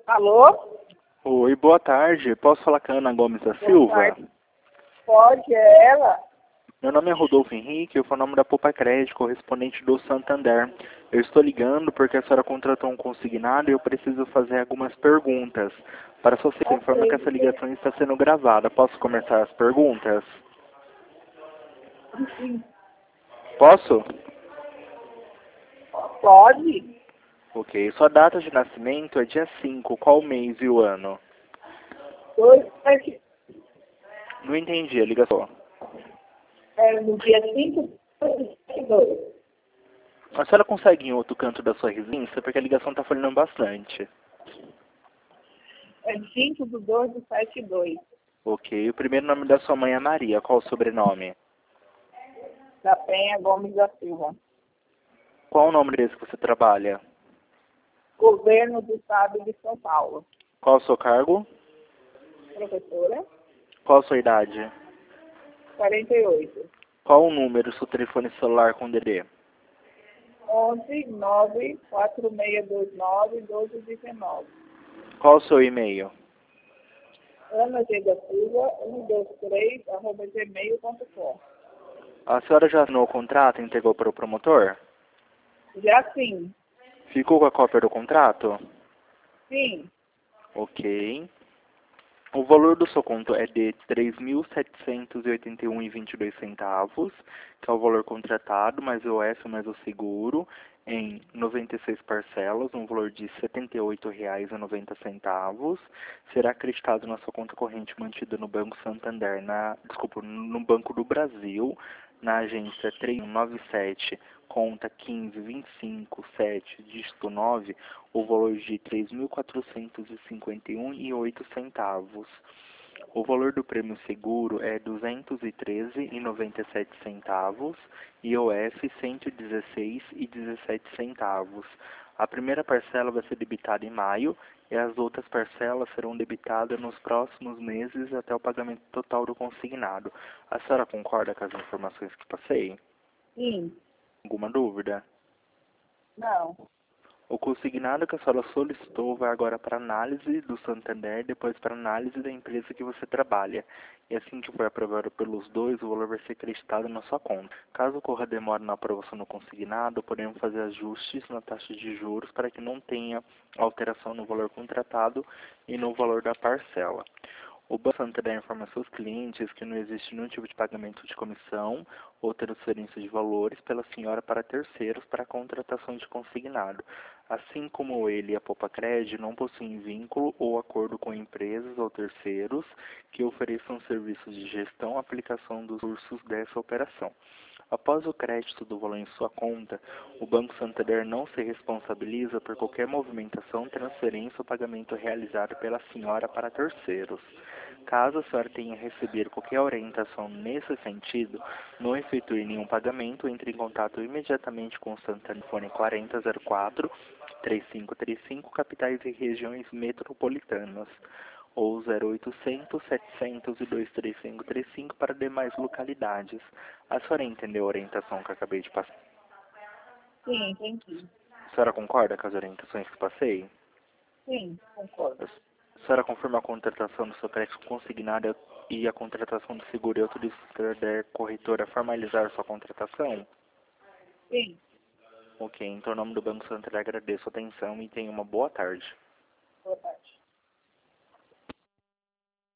Alô? Oi, boa tarde. Posso falar com a Ana Gomes da Silva? Boa tarde. Pode, é ela? Meu nome é Rodolfo Henrique, eu sou o nome da Poupa Crédito, correspondente do Santander. Eu estou ligando porque a senhora contratou um consignado e eu preciso fazer algumas perguntas. Para sua segurança, informo que essa ligação está sendo gravada. Posso começar as perguntas? Sim. Posso? Pode? Ok. Sua data de nascimento é dia 5. Qual mês e o ano? 2, Não entendi a ligação. no dia 5 de 2. A senhora consegue ir em outro canto da sua residência? Porque a ligação está falhando bastante. É 5/2/72. Ok. O primeiro nome da sua mãe é Maria. Qual o sobrenome? Da Penha Gomes da Silva. Qual o nome desse que você trabalha? Governo do Estado de São Paulo. Qual o seu cargo? Professora? Qual a sua idade? 48. Qual o número do seu telefone celular com DD? 11-94629-1219. Qual o seu e-mail? Ana G. da Silva, 123@gmail.com. A senhora já assinou o contrato e entregou para o promotor? Já sim. Ficou com a cópia do contrato? Sim. Ok. O valor do seu conto é de R$ 3.781,22, que é o valor contratado, mais o IOF, mais o seguro, em 96 parcelas, um valor de R$ 78,90. Será acreditado na sua conta corrente mantida no Banco Santander, no Banco do Brasil, na agência 3197, conta 15.25.7, dígito 9, o valor de R$ 3.451,08. O valor do prêmio seguro é R$ 213,97, IOF R$ 116,17. A primeira parcela vai ser debitada em maio e as outras parcelas serão debitadas nos próximos meses até o pagamento total do consignado. A senhora concorda com as informações que passei? Sim. Alguma dúvida? Não. O consignado que a senhora solicitou vai agora para análise do Santander, depois para análise da empresa que você trabalha. E assim que for aprovado pelos dois, o valor vai ser acreditado na sua conta. Caso ocorra demora na aprovação do consignado, podemos fazer ajustes na taxa de juros para que não tenha alteração no valor contratado e no valor da parcela. O Banco Santander informa seus clientes que não existe nenhum tipo de pagamento de comissão ou transferência de valores pela senhora para terceiros para a contratação de consignado. Assim como ele e a Poupa Crédito não possuem vínculo ou acordo com empresas ou terceiros que ofereçam serviços de gestão e aplicação dos cursos dessa operação. Após o crédito do valor em sua conta, o Banco Santander não se responsabiliza por qualquer movimentação, transferência ou pagamento realizado pela senhora para terceiros. Caso a senhora tenha recebido qualquer orientação nesse sentido, não efetue nenhum pagamento, entre em contato imediatamente com o Santander Fone 4004-3535, capitais e regiões metropolitanas, ou 0800 702 3535 para demais localidades. A senhora entendeu a orientação que eu acabei de passar? Sim, entendi. A senhora concorda com as orientações que passei? Sim, concordo. A senhora confirma a contratação do seu crédito consignado e a contratação do seguro e autoriza a corretora a formalizar sua contratação? Sim. Ok, então em nome do Banco Santander agradeço a atenção e tenha uma boa tarde. Boa tarde.